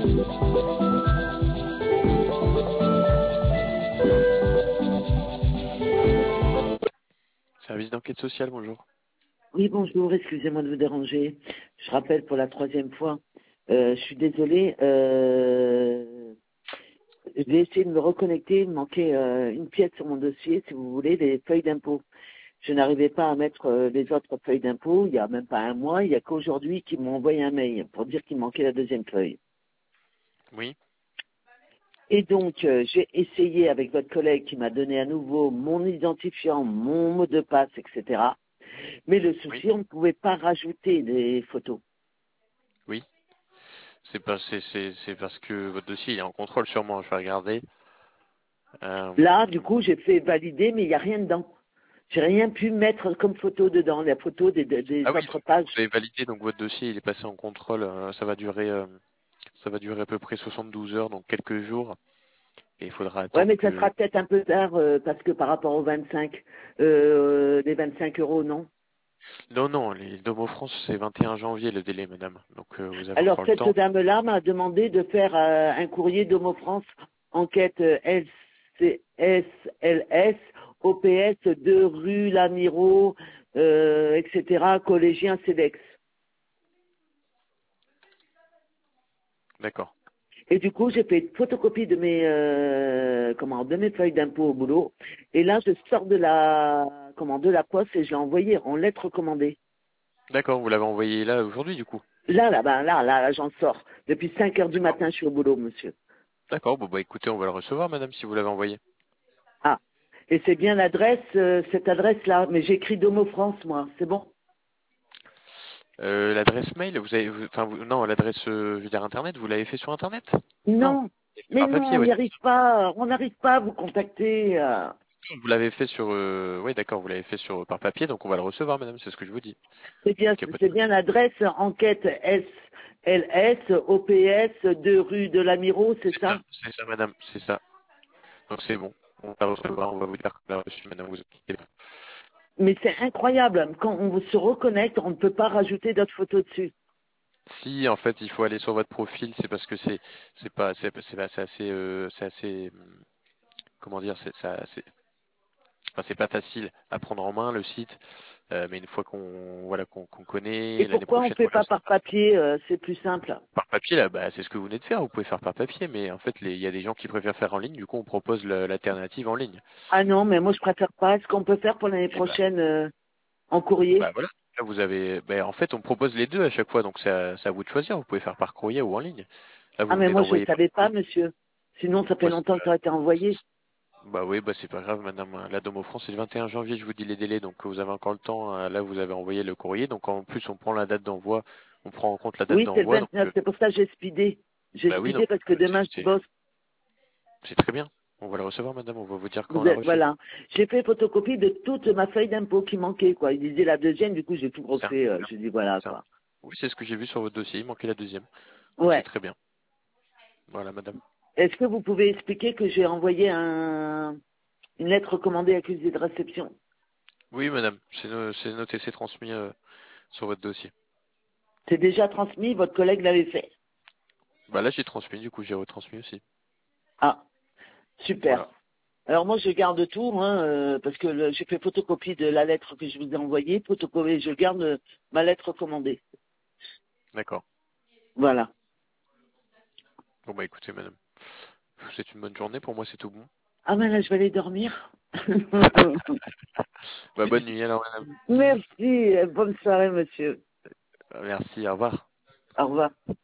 Service d'enquête sociale, bonjour. Oui, bonjour, excusez-moi de vous déranger. Je rappelle pour la troisième fois. Je suis désolée. J'ai essayé de me reconnecter. Il me manquait une pièce sur mon dossier, si vous voulez, les feuilles d'impôt. Je n'arrivais pas à mettre les autres feuilles d'impôt. Il n'y a même pas un mois. Il n'y a qu'aujourd'hui qu'ils m'ont envoyé un mail pour dire qu'il manquait la deuxième feuille. Oui. Et donc, j'ai essayé avec votre collègue qui m'a donné à nouveau mon identifiant, mon mot de passe, etc. Mais le souci, Oui. on ne pouvait pas rajouter des photos. Oui. C'est parce que votre dossier il est en contrôle sûrement, je vais regarder. Là, du coup, j'ai fait valider, mais il n'y a rien dedans. J'ai rien pu mettre comme photo dedans, la photo des Ah oui, autres donc, pages. vous avez validé, donc votre dossier il est passé en contrôle, ça va durer à peu près 72 heures, donc quelques jours, et il faudra Ouais, attendre mais ça que... sera peut-être un peu tard, parce que par rapport aux 25, les 25 euros, non. Non, non, les Domo France c'est 21 janvier le délai, madame, donc vous avez Alors, encore le cette temps. dame-là m'a demandé de faire un courrier d'Homo France, enquête LCSLS, OPS 2 rue Lamiro, etc., collégien CEDEX. D'accord. Et du coup, j'ai fait une photocopie de mes feuilles d'impôt au boulot. Et là, je sors de la poste et je l'ai envoyé en lettre recommandée. D'accord, vous l'avez envoyé là aujourd'hui du coup. Là, j'en sors. Depuis 5 heures du D'accord. matin, je suis au boulot, monsieur. D'accord, bon bah écoutez, on va le recevoir, madame, si vous l'avez envoyé. Ah. Et c'est bien l'adresse, cette adresse-là. Mais j'ai écrit Domo France, moi. C'est bon? L'adresse mail, non, l'adresse, je veux dire internet, vous l'avez fait sur internet? Non, Non. Mais par non, papier, on ouais. n'y arrive pas. On n'arrive pas à vous contacter. Vous l'avez fait sur, oui, d'accord, vous l'avez fait sur par papier, donc on va le recevoir, madame, c'est ce que je vous dis. Donc, y a pas de C'est souci. bien l'adresse enquête SLS OPS 2 rue de l'Amiro, c'est ça? C'est ça, madame, c'est ça. Donc c'est bon, on va le recevoir, on va vous dire qu'on l'a reçu, madame, vous inquiétez pas. Mais c'est incroyable. Quand on se reconnecte, on ne peut pas rajouter d'autres photos dessus. Si, en fait, il faut aller sur votre profil, c'est parce que c'est assez, comment dire, c'est pas facile à prendre en main le site, mais une fois qu'on Et connaît l'année pourquoi on ne prochaine, fait voilà, pas ça par passe. papier? C'est plus simple. Par papier, là, bah, c'est ce que vous venez de faire. Vous pouvez faire par papier, mais en fait, il y a des gens qui préfèrent faire en ligne. Du coup, on propose l'alternative en ligne. Ah non, mais moi je préfère pas. Est-ce qu'on peut faire pour l'année Et bah, prochaine en courrier? voilà. Là, vous avez, bah, en fait, on propose les deux à chaque fois, donc c'est à vous de choisir. Vous pouvez faire par courrier ou en ligne. Là, Ah vous mais venez moi je ne d'envoyer par savais pas, courrier. monsieur. Sinon ça fait Bah, c'est longtemps que ça a été envoyé. Bah oui, bah c'est pas grave, madame. La Domo France, c'est le 21 janvier, je vous dis les délais, donc vous avez encore le temps. Là, vous avez envoyé le courrier, donc en plus, on prend la date d'envoi, on prend en compte la date Oui, c'est le d'envoi, donc 29. C'est pour ça que j'ai speedé. J'ai bah oui, donc speedé parce que demain je bosse. c'est très bien. On va le recevoir, madame. On va vous dire quand on l'a reçu. Voilà. J'ai fait photocopie de toute ma feuille d'impôt qui manquait, quoi. Il disait la deuxième, du coup, j'ai tout C'est un- refait. Je dis voilà, c'est un- quoi. Oui, c'est ce que j'ai vu sur votre dossier. Il manquait la deuxième, donc c'est Ouais. très bien. Voilà, madame. Est-ce que vous pouvez expliquer que j'ai envoyé une lettre recommandée accusée de réception? Oui, madame. C'est noté, c'est transmis sur votre dossier. C'est déjà transmis, votre collègue l'avait fait. Bah là, j'ai transmis. Du coup, j'ai retransmis aussi. Ah, super. Voilà. Alors moi, je garde tout, hein, parce que j'ai fait photocopie de la lettre que je vous ai envoyée, photocopie, je garde ma lettre recommandée. D'accord. Voilà. Bon bah écoutez, madame. Je vous souhaite une bonne journée. Pour moi, c'est tout bon. Ah ben là, je vais aller dormir. Bah bonne nuit alors, madame. Merci, bonne soirée, monsieur. Merci. Au revoir. Au revoir.